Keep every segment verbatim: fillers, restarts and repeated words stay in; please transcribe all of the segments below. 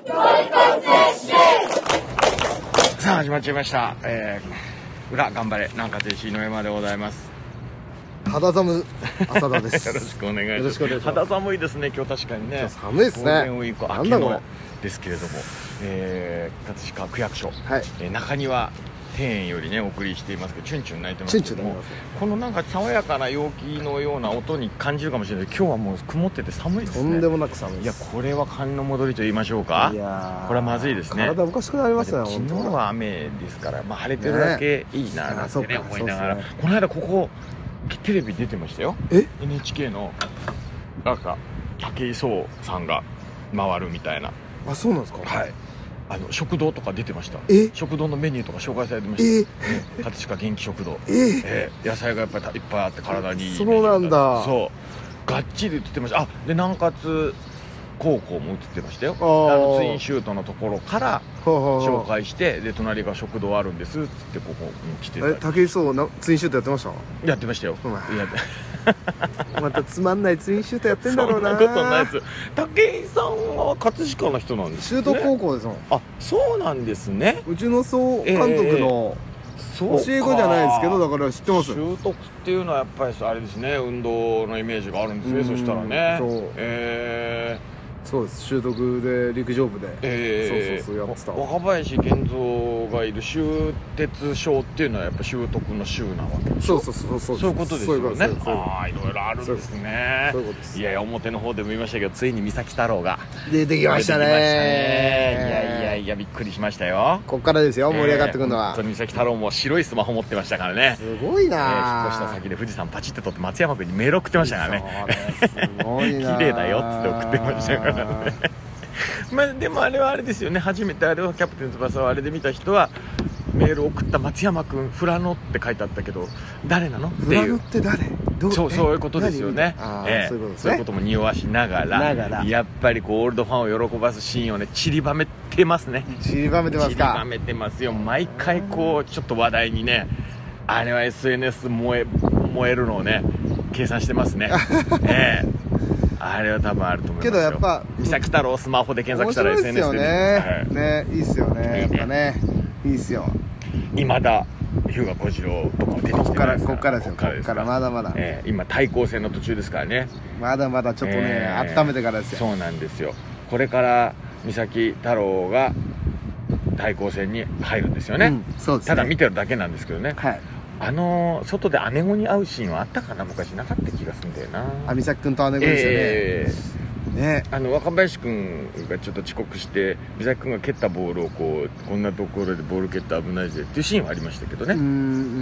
さあ始まっちゃいました、えー、裏頑張れ南葛石井上山でございます。 肌寒浅田ですよろしくお願いします。 よろしくお願いします。 肌寒いですね今日。確かにね今日寒いですね。 ゴールデンウィーク明けのですけれども、えー、葛飾区役所、 はい、 えー、中庭庭園よりねお送りしていますけど、チュンチュン鳴いてますけども、 チュンチュン鳴いてますね。 このなんか爽やかな陽気のような音に感じるかもしれないけど、今日はもう曇ってて寒いですね。 とんでもなく寒いです。 いやこれは寒の戻りと言いましょうか。 いやこれはまずいですね。 体おかしくなりましたね。 昨日は雨ですから、まあ、晴れてるだけいいななんてね、ね思いながら、ね、この間ここテレビ出てましたよ。 えエヌエイチケー のなんか武井壮さんが回るみたいな。 あ、そうなんですか。 はい、あの食堂とか出てました。 え食堂のメニューとか紹介されてました。 えね、葛飾元気食堂。 ええー、野菜がやっぱりいっぱいあって体にいい。 そうなんだ。 そうがっちり映ってました。あで南葛高校も映ってましたよ。ああのツインシュートのところから紹介して、で隣が食堂あるんですっつってここに来てた。 え、武井壮なツインシュートやってました？ やってましたよ。 ういやまたつまんないツインシュートやってんだろうな。 そんなことないです。武井さんは葛飾の人なんですね。 シュート高校ですもん。 あ、そうなんですね。 うちの総監督の教え子じゃないですけど、だから知ってます。 習得っていうのはやっぱりあれですね、運動のイメージがあるんですね。そしたらね。 そう。 えーそうです。習得で陸上部で、 えー、 そうそうそうやってた。 若林源三がいる習鉄賞っていうのはやっぱ習得の習なわけでしょ。 そうそうそうそうそういうことですよね。 ああ、いろいろあるんですね。 そういうことです。 いやいや表の方でも言いましたけど、ついに三崎太郎が出てきましたね。 いやいやいやびっくりしましたよ。 こっからですよ、盛り上がってくるのは。 本当に三崎太郎も白いスマホ持ってましたからね。 すごいな、 えー、引っ越した先で富士山パチって撮って松山君にメール送ってましたからね。 すごいな綺麗だよっつって送ってましたからね。まあでもあれはあれですよね。初めてあれはキャプテン翼をあれで見た人はメールを送った松山君フラノって書いてあったけど誰なのっていう。 フラノって誰？どうそうそういうことですよね。 ええ、そういうことですね。 そういうことも匂わしながら、ながらやっぱりこうオールドファンを喜ばすシーンをね散りばめてますね。 散りばめてますか。 散りばめてますよ。毎回こうちょっと話題にね、あれは エスエヌエス 燃え燃えるのをね計算してますね。ええ、あれは多分あると思いますよ。 けどやっぱ三崎太郎スマホで検索したら エスエヌエス で面白いですよね。ね、いいっすよね。やっぱね、いいっすよ。 今田日向小次郎とかも出てきてないですから。 こっからですよ。こっからまだまだ。 えー、今対抗戦の途中ですからね。 まだまだちょっとね、えー、温めてからですよ。 そうなんですよ。これから三崎太郎が対抗戦に入るんですよね。うん、そうですね。ただ見てるだけなんですけどね。はい。あのー、外で姉子に会うシーンはあったかな。昔なかった気がするんだよな。 あ、三崎君と姉子ですよね。えーね、あの若林君がちょっと遅刻して三崎君が蹴ったボールをこうこんなところでボール蹴って危ないぜっていうシーンはありましたけどね。うん、うん、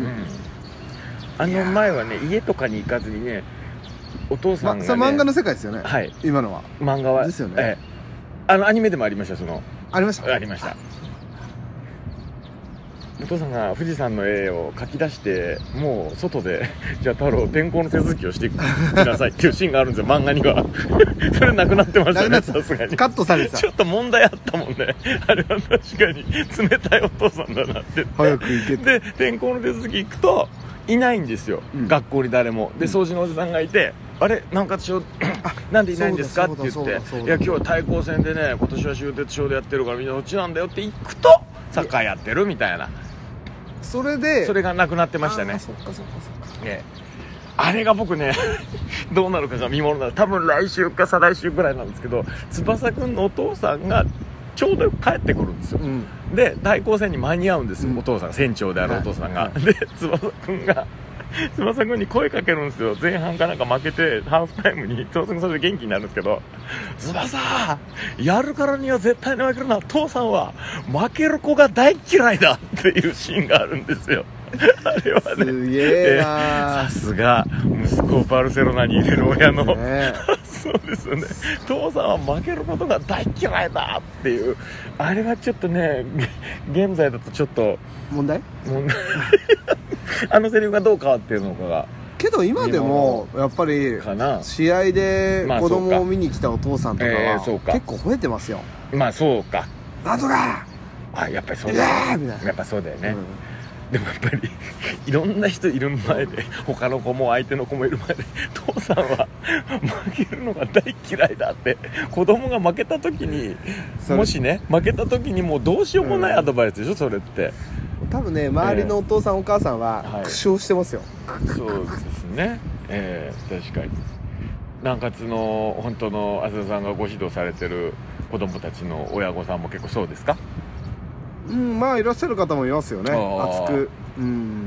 あの前はね家とかに行かずにねお父さんが、ね、 ま、漫画の世界ですよね。はい、今のは漫画はですよね。 ええ、あのアニメでもありました。そのありましたありました。お父さんが富士山の絵を描き出してもう外でじゃあ太郎転校の手続きをしてくださいっていうシーンがあるんですよ漫画には。それなくなってましたね。さすがにカットされてた。 ちょっと問題あったもんね。あれは確かに冷たいお父さんだなって早く行けて。 で転校の手続き行くといないんですよ、うん、学校に誰もで掃除のおじさんがいて、うん、あれなんかしょなんでいないんですかって言って、いや今日は対抗戦でね今年は終鉄賞でやってるからみんなそっちなんだよって行くとサッカーやってるみたいな。 それでそれがなくなってましたね。 あ、そっかそっかそっか、 ね、あれが僕ねどうなるかが見ものなら多分来週か再来週ぐらいなんですけど、翼くんのお父さんがちょうど帰ってくるんですよ、うん、で対抗戦に間に合うんですよ、うん、お父さん船長であるお父さんが、はい、で翼くんが翼くんに声かけるんですよ。前半かなんか負けてハーフタイムに翼くんそれで元気になるんですけど、翼やるからには絶対に負けるな、父さんは負ける子が大嫌いだっていうシーンがあるんですよ。あれはねすげえな、 さすが息子をバルセロナに入れる親の、ね、そうですよね。父さんは負けることが大嫌いだっていう、あれはちょっとね現在だとちょっと問題問題あのセリフがどう変わってるのかが。 けど今でもやっぱり試合で子供を見に来たお父さんとかは結構吠えてますよ。 まあそうか、 なんとかあ、やっぱりそうだよね。やっぱそうだよね、 でもやっぱりいろんな人いる前で、他の子も相手の子もいる前で、父さんは負けるのが大嫌いだって、子供が負けた時に、もしね負けた時にもうどうしようもないアドバイスでしょ、それって。 多分ね、周りのお父さん、えー、お母さんは苦笑してますよ、 はい、そうですね、えー、確かに。南葛の本当の浅田さんがご指導されてる子供たちの親御さんも結構そうですか？ うん、まあいらっしゃる方もいますよね、熱く。うん、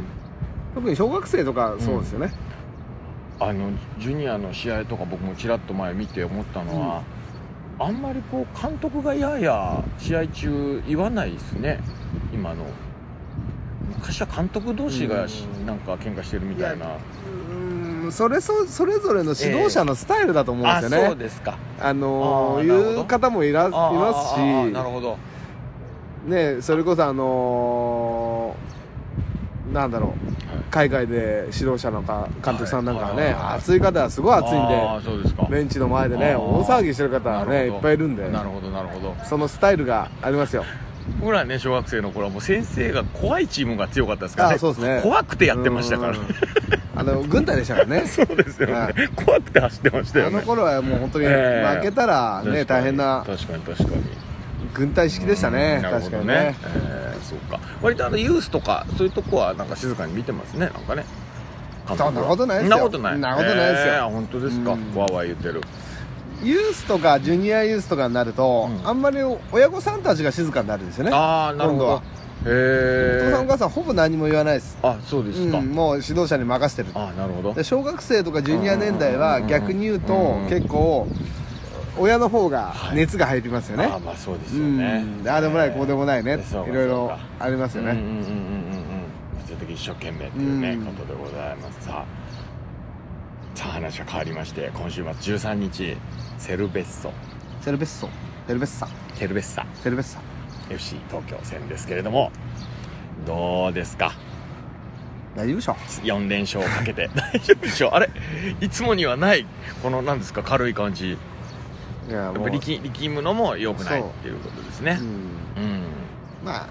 特に小学生とかそうですよね、 うん、あのジュニアの試合とか僕もちらっと前見て思ったのは、うん、あんまりこう監督がやや試合中言わないですね、今の。昔は監督同士がなんか喧嘩してるみたいな。 うん、それそそれぞれの指導者のスタイルだと思うんですよね、 えー、あ、そうですか。 あのー、いう方もいらいますし、 なるほどね、それこそあのー、なんだろう、海外で指導者のか監督さんなんかはね、熱い方はすごい熱いんで、 あ、そうですか。 ベンチの前でね大騒ぎしてる方はねいっぱいいるんで、 なるほどなるほど、 そのスタイルがありますよ。 僕らね、小学生の頃はもう先生が怖いチームが強かったですからね。 あ、そうですね、 怖くてやってましたからね。 あの軍隊でしたからね。 そうですよね、怖くて走ってましたよね。 あの頃はもう本当に負けたらね、えー、大変な、 確かに確かに軍隊式でしたね。 確かにね、えー、そうか。割とあのユースとかそういうとこはなんか静かに見てますね、なんかね。 そんなことないですよ。 そんなことない。 そんなことないですよ。 えー、本当ですか。わーわー言ってる。 ユースとかジュニアユースとかになると、うん、あんまり親御さんたちが静かになるんですよね。 ああ、なるほど。へえ。 お父さんお母さんほぼ何も言わないです。 あ、そうですか。 うん、もう指導者に任せてる。 あ、なるほど。 で小学生とかジュニア年代は逆に言うと結構親の方が熱が入りますよね。 ああ、まあそうですよね。 ああでもないこうでもないね、いろいろありますよね。うんうんうんうんうん。 その時一生懸命っていうねことでございます。さあ、さあ話は変わりまして、今週末じゅうさんにちセルベッソセルベッソセルベッサセルベッサセルベッサエフシー 東京戦ですけれども、どうですか？ 大丈夫でしょ。 よんれんしょうをかけて大丈夫でしょ。あれ、いつもにはないこの何ですか、軽い感じ。いや、もう力, 力むのも良くないっていうことですね。うん、うん、 まあ、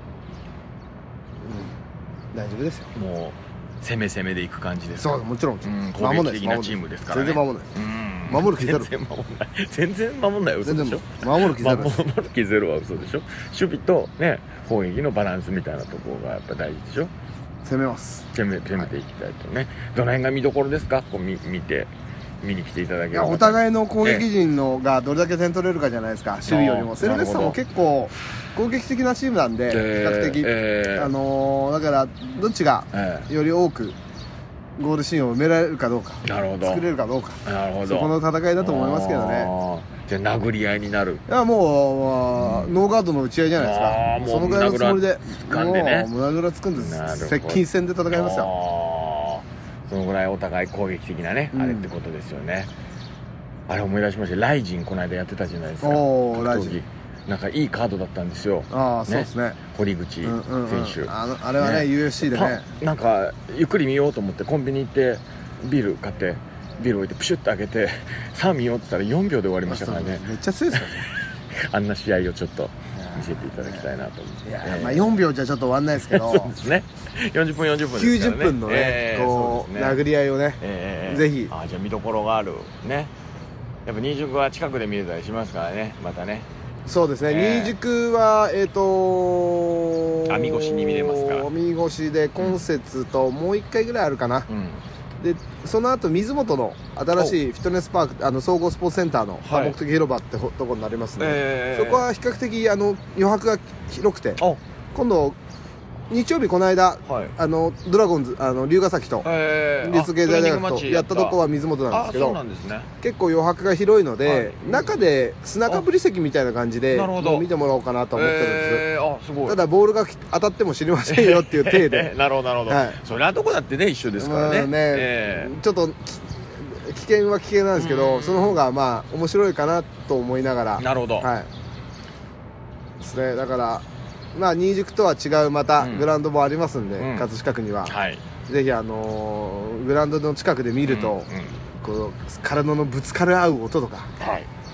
うん、大丈夫ですよ。 もう攻め攻めでいく感じですか。 そう、もちろん、うん、 攻撃的なチームですからね。 全然守んない、うん、守る気ゼロ。 全然守んない全然守んない、嘘でしょ。 守る気ゼロ守る気ゼロは嘘でしょ。守備とね攻撃のバランスみたいなところがやっぱ大事でしょ。 攻めます攻め攻めていきたいとね、はい、どの辺が見どころですか？こう 見, 見て見に来ていただける。 お互いの攻撃陣のがどれだけ点取れるかじゃないですか、守備よりも。セルベッサも結構攻撃的なチームなんで、比較的、えー、あのー、だからどっちがより多くゴールシーンを埋められるかどうか、 なるほど、 作れるかどうか、 なるほど、 そこの戦いだと思いますけどね。 じゃあ殴り合いになる。 いやもう、うん、ノーガードの打ち合いじゃないですか。そのぐらいのつもりで掴んでね、 もう胸ぐらつくんです。接近戦で戦いますよ。 そのぐらいお互い攻撃的なね、うん、あれってことですよね。あれ思い出しました。ライジンこの間やってたじゃないですか。 おー、ライジンなんかいいカードだったんですよ。 ああ、ね、そうですね。 堀口選手、うんうんうん、 あのあれはね、ね ユーエフシー でね、 なんかゆっくり見ようと思ってコンビニ行ってビール買ってビール置いてプシュッと開けてさあ見ようって言ったらよんびょうで終わりましたからね。 めっちゃ強いですよね。 あんな試合をちょっと見せていただきたいなと思って。 いや、えー、まあよんびょうじゃちょっと終わんないですけどそうですね、よんじゅっぷんよんじゅっぷんですからね。 きゅうじゅっぷんのね、えー、こう、ね、殴り合いをね、えー、ぜひ。 あ、じゃあ見どころがあるね。やっぱ新宿は近くで見れたりしますからね、またね。 そうですね、えー、新宿はえっ、ー、と網越しに見れますから。 網越しで今節ともういっかいぐらいあるかな、うん、でその後水元の新しいフィットネスパーク、あの総合スポーツセンターの多目的広場ってとこになりますので、えー、そこは比較的あの余白が広くて、今度日曜日この間、はい、あのドラゴンズ、あの龍ヶ崎と、えー、立経済大学とやったとこは水元なんですけど、そうなんですね、結構余白が広いので、はい、中で砂かぶり席みたいな感じで見てもらおうかなと思ってるんです、えー、あすごい。ただボールが当たっても知りませんよっていう体でなるほどなるほど、はい、それはどこだってね一緒ですからね、ね、 えー、ちょっと危険は危険なんですけど、その方がまあ面白いかなと思いながら。 なるほど、 はい、ですね。だからまあ、新宿とは違うまたグラウンドもありますんで、うん、葛飾区には、はい、ぜひ、あのー、グラウンドの近くで見ると、うんうん、こう体のぶつかり合う音とか、はい、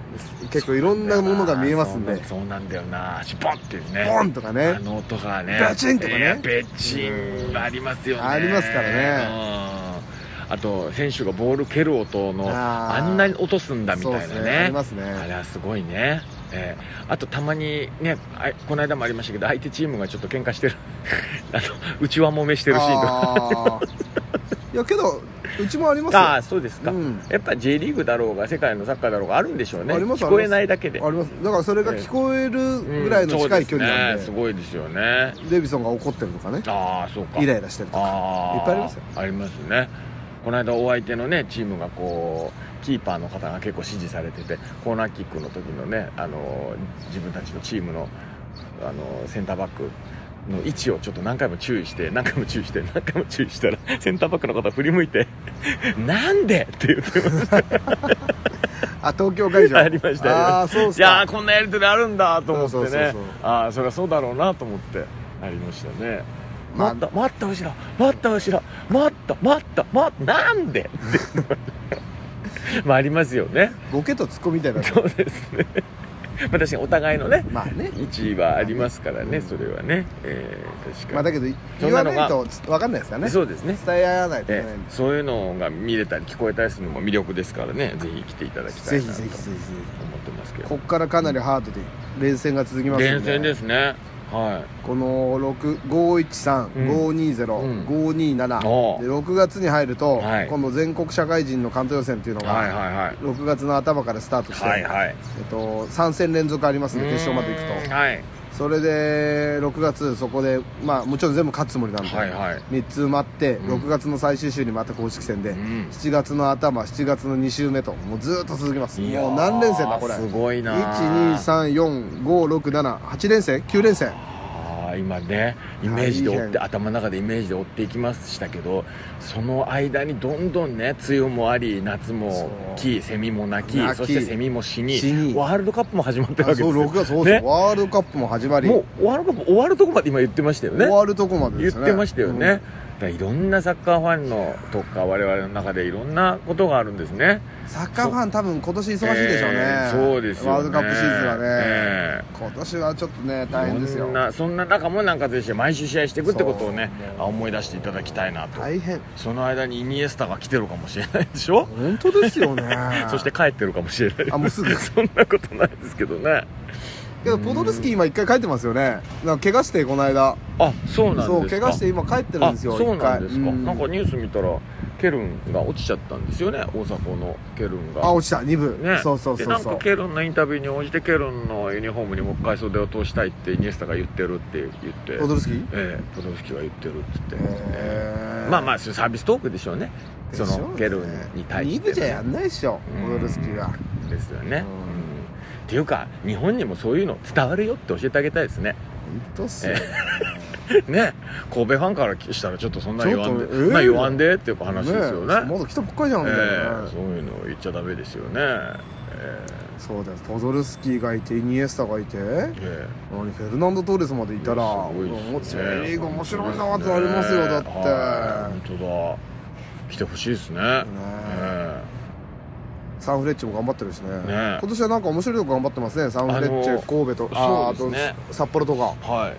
結構いろんなものが見えますんで。 そうなんだよな、シュポンっていうね、 ポンとかね、 あの音がね、 ベチンとかね、 ベチンありますよね。 ありますからね。 あと選手がボール蹴る音の あ, あんなに落とすんだみたいな ね, ねありますね。 あれはすごいね、えー、あとたまにね、この間もありましたけど、相手チームがちょっと喧嘩してるあの内輪もめしてるシーンとかいやけどうちもありますよ。 ああそうですか、うん、やっぱ J リーグだろうが世界のサッカーだろうがあるんでしょうね。聞こえないだけであります。だからそれが聞こえるぐらいの近い距離なんで、うん、 すごいですよね。 デビソンが怒ってるとかね、 ああそうか、 イライラしてるとかいっぱいありますよ。 ありますね。この間お相手のねチームがこうキーパーの方が結構支持されてて、コーナーキックの時のね、あの自分たちのチームのあのセンターバックの位置をちょっと何回も注意して何回も注意して何回も注意したら、センターバックの方振り向いてなんでって言ってましたあ、東京会場ありました。 ああそうですか。 いやこんなやり取りあるんだと思ってね、ああそれはそうだろうなと思ってありましたね。待った待った後ろ待った後ろ待った待った待ったなんでってまあありますよね。 ボケとツッコミみたいな。 そうですねまあ確かにお互いのね、 まあね、 位置はありますからね、それはね、えー、確かに。 まあだけど言わないと分かんないですからね。 そうですね、 伝え合わないといけないんで、 えー、そういうのが見れたり聞こえたりするのも魅力ですからね、ぜひ来ていただきたいなと思ってますけど。 ここからかなりハードで連戦が続きますので。 連戦ですね。はい、 このごいちさん、ごにゼロ、ごにななでろくがつに入ると、はい、今度全国社会人の関東予選っていうのがろくがつの頭からスタートして、はいはい、えっと、さん戦連続ありますね、決勝まで行くと、はい、それでろくがつそこで、まあ、もちろん全部勝つつもりなんで、はいはい、みっつ待って、うん、ろくがつの最終週にまた公式戦で、うん、しちがつの頭しちがつのに週目ともうずっと続きます。もう何連戦だこれ。 すごいな。 いちにさんよんごろくななはち連戦きゅう連戦。 今ねイメージで追って頭の中でイメージで追っていきましたけど、その間にどんどんね梅雨もあり夏も来セミも鳴き、そしてセミも死にワールドカップも始まってるわけですよ。 そうろくがつそうです、ね、ワールドカップも始まり、 もうワールドカップ終わるとこまで今言ってましたよね。 終わるとこまでですね、 言ってましたよね、うん、いろんなサッカーファンのとか我々の中でいろんなことがあるんですね。 サッカーファン多分今年忙しいでしょうね、えー、 そうですよね、 ワールドカップシーズンはね、 えー、 今年はちょっとね大変ですよ。 そんな、そんな中もなんかぜひ毎週試合していくってことをね思い出していただきたいなと。 大変。 その間にイニエスタが来てるかもしれないでしょ。 本当ですよねそして帰ってるかもしれない。 あもうすぐそんなことないですけどね。 けどポドルスキー今一回帰ってますよね。なんか怪我してこの間。 あ、そうなんですか。 そう怪我して今帰ってるんですよ。 そうなんですか。なんかニュース見たらケルンが落ちちゃったんですよね、大迫のケルンが。 あ、落ちたに部、ね、そうそうそうそう。でなんかケルンのインタビューに応じてケルンのユニフォームにもう一回袖を通したいってイニエスタが言ってるって言って、 ポドルスキー、 ええ、ポドルスキーが言ってるっつって、えー、まあまあサービストークでしょうね、そのケルンに対して、ね、 に部じゃやんないでしょ、ポドルスキーが。 ですよね、うん、っていうか日本にもそういうの伝わるよって教えてあげたいですね。 本当っすよね、 ね、神戸ファンからしたらちょっとそんな言わんで、えー、まあ言わんでっていう話ですよね。 まだ来たばっかりじゃんみたいな、ね、えー、そういうの言っちゃダメですよね、えー、 そうだよ。ポドルスキーがいてイニエスタがいて、えー、何フェルナンド・トーレスまでいたらもうセリーグ面白いなってなりますよ。だって本当だ、来てほしいですね、ね、えーサンフレッチェも頑張ってるし ね, ね今年はなんか面白いとこ頑張ってますね。サンフレッチェ、神戸と、あー、ね、あと札幌とか、 はい、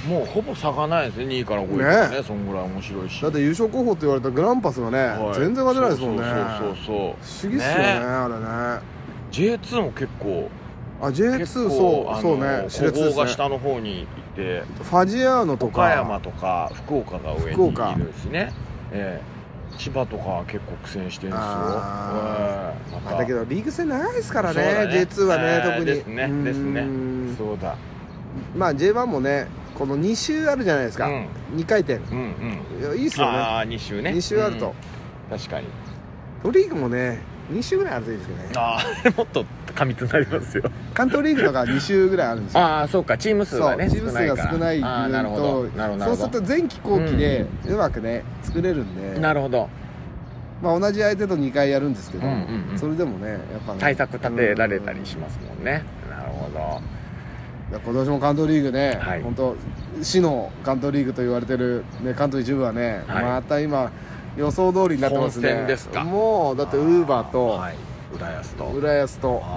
もうほぼ差がないですね、にいからごいからね、そんぐらい面白いし。 だって優勝候補って言われたグランパスがね、はい、全然勝てないですもんね。 そうそうそうそう、不思議っすよね、ね、あれね。 ジェイツー も結構、 あ ジェイツー そうそうね、熾烈ですね。 古豪が下の方にいて、 ファジアーノとか岡山とか福岡が上にいるしね、ええ、千葉とかは結構苦戦してるんですよ。あ、 まあ、だけどリーグ戦長いですから ね, ね ジェイツー はね、特にですねですね、そうだ。 まあ ジェイワン もねこのに週あるじゃないですか、うん、にかい転、うんうん、いいっすよね。 ああに週ね、 に週あると、 うん、確かに。 トリーグもねに週ぐらいあるといいですけどね。 ああもっと過密になりますよ。 関東リーグとかに週ぐらいあるんですよ。 ああそうか、チーム数がねチーム数が少ない分と、そうすると前期後期でうまくね作れるんで。 なるほど。 まあ同じ相手とにかいやるんですけど、うんうんうん、それでもねやっぱね対策立てられたりしますもんね、うん、なるほど。 今年も関東リーグね、 はい、 本当市の関東リーグと言われてる、ね、関東一部はね、はい、また今予想通りになってますね。 本戦ですか。 もうだってウーバーと、 はい、浦安と浦安と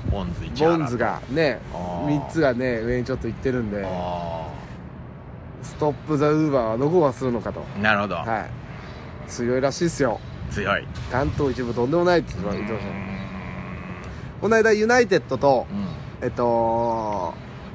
ボンズ市原ボンズがねあーみっつがね上にちょっと行ってるんで、 あストップ・ザ・ウーバーはどこがするのかと。 あなるほど、 はい強いらしいっすよ。 強い。 関東一部とんでもないって言ってましたね。 うこの間ユナイテッドとんうんえっと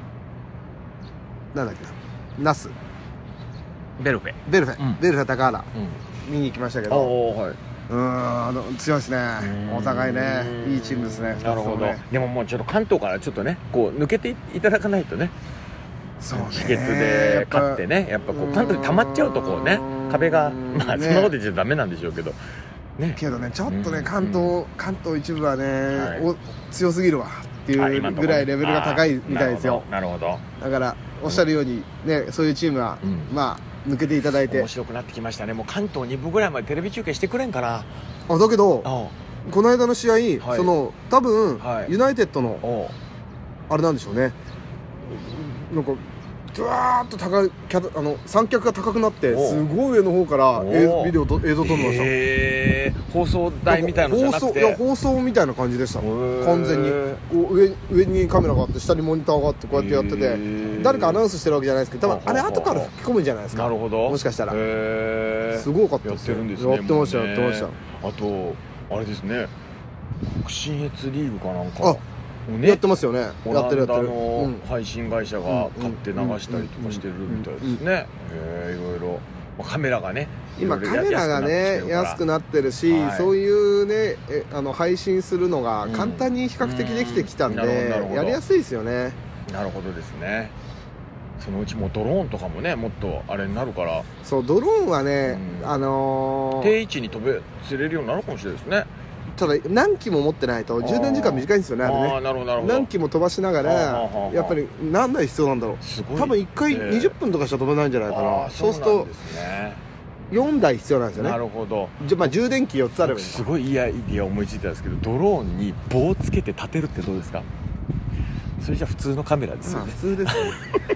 なんだっけなナスベルフェ。 ベルフェ、 うんベルフェ高原うん見に行きましたけど、 おおはい。 うーんあの強いですね。お互いねいいチームですね。 なるほど、 ふたつともねでももうちょっと関東からちょっとねこう抜けていただかないとね、 そうね秘訣で勝ってねやっぱこう関東に溜まっちゃうとこうね壁がまあねそんなこと言っちゃダメなんでしょうけどね。 けどねちょっとねうん関東関東一部はね、 はいお強すぎるわってあいう今のとこねぐらいレベルが高いみたいですよ。 なるほどなるだからおっしゃるようにねそういうチームは、 うんまあ抜けていただいてほど面白くなってきましたね。もう関東に部ぐらいまでテレビ中継してくれんかな。 あだけどあこの間の試合、 はいその多分、 はいユナイテッドのおあれなんでしょうねなんかドワーッと高いキャあの三脚が高くなっておすごい上の方からお映ビデオと映像撮ってました。 へー放送台みたいのじゃなくて放送いや放送みたいな感じでしたへー完全にこう上上にカメラがあって下にモニターがあってこうやってやってへてー誰かアナウンスしてるわけじゃないですけど多分あれははは後から吹き込むんじゃないですか。 なるほどもしかしたらへーすごかったやっですよてるんですねやってましたもうねやってましたあとあれですね北信越リーグかなんかあをねやってますよねオラやってるンダやってるうのん配信会社が買って流したりとかしてるみたいですね。へえいろいろまあカメラがね今いろいろカメラがね安安くくなってるし、 はいそういうねえあの配信するのが簡単に比較的できてきたんで、 うんうんなるほどなるほどやりやすいですよね。 なるほどですね。そのうちもうドローンとかもねもっとあれになるからそうドローンはね、 うんあのー定位置に飛べ釣れるようになるかもしれないですね。 ただ何機も持ってないと充電時間短いんですよねあれああね。 なるほどなるほど。 何機も飛ばしながらはあはあはあやっぱり何台必要なんだろう。 すごい多分いっかいえーにじゅっぷんとかしか飛べないんじゃないかあな。 ーそうするとなんですね。 よんだい必要なんですよなね。 るほど。 じゃまあ充電器よっつあればいい。 すごいいいアイディア思いついたんですけどドローンに棒つけて立てるってどうですか。それじゃ普通のカメラですよねまあ普。通ですね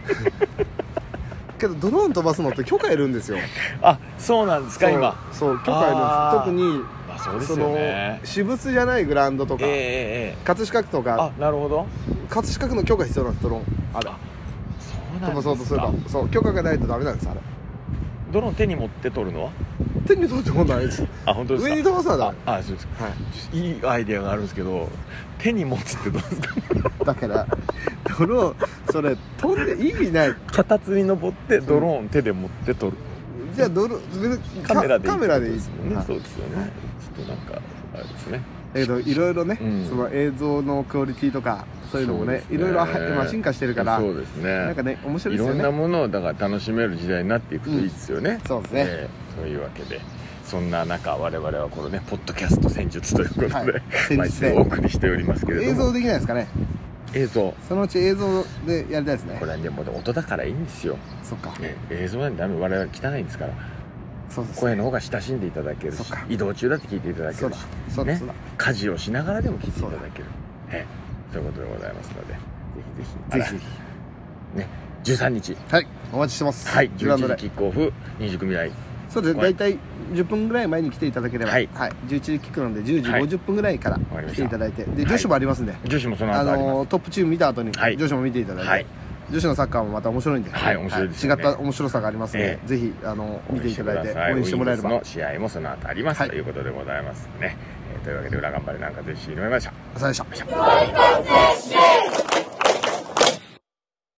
けどドローン飛ばすのって許可いるんですよ。 あそうなんですか今。 そうそう許可いるんあーです。特にまあそうですよねその。私物じゃないグラウンドとか、 ええええええ葛飾区とかあなるほど。 葛飾区の許可必要なんですドローンあれそうな飛ばそうとするんですか。 とそう許可がないとダメなんですあれ。 ドローン手に持って撮るのは手に取ってこないですあ本当ですか。 上に飛ばすのはダメ。 ああそうですか。 はいいいアイデアがあるんですけど手に持つってどうですか。 だからドローンそれ飛んで意味ない。 脚立に登ってドローン手で持って撮る。 じゃあドロ別にカメラでいいカメラでいいですもんね。 はいそうですよね。ちょっとなんかあれですね。 えーといろいろね、 うんその映像のクオリティとかそういうのもねそうですねいろいろはまあ進化してるからそうですね。 なんかね面白いいろんですよね。 なものをだから楽しめる時代になっていくといいですよね、 そうですねえーというわけでそんな中我々はこのねポッドキャスト戦術ということで、 はい戦毎術で週お送りしておりますけれども映像できないですかね。 映像そのうち映像でやりたいですねこ。れはでも音だからいいんですよ、 そっか、 ね、映像なんてダメ我々汚いんですからそうですね。 声の方が親しんでいただけるしそっか移動中だって聞いていただけるしそうだそうだねそうだ家事をしながらでも聞いていただけるええそういうことでございますのでぜひぜひぜひぜひねじゅうさんにちはいお待ちしてます。 はい11 グラウンドで時キックオフ新宿未来そうですね、 はい大体じゅっぷんぐらい前に来ていただければ、 はいじゅういちじキックなのでじゅうじごじゅっぷんぐらいから来わかりましたていただいて、ではい女子もありますんで、 女子もそのあ後ありますのートップチーム見た後にはい女子も見ていただいて、 はい女子のサッカーもまた面白いんで、 はい面白いですよね違った面白さがありますので、 ええぜひあの見ていただいて応援応援してもらえれば。 ウィングスの試合もその後あります、 はいということでございますね、えーというわけで裏頑張れなんかぜひ井上までしたお疲れ様でした。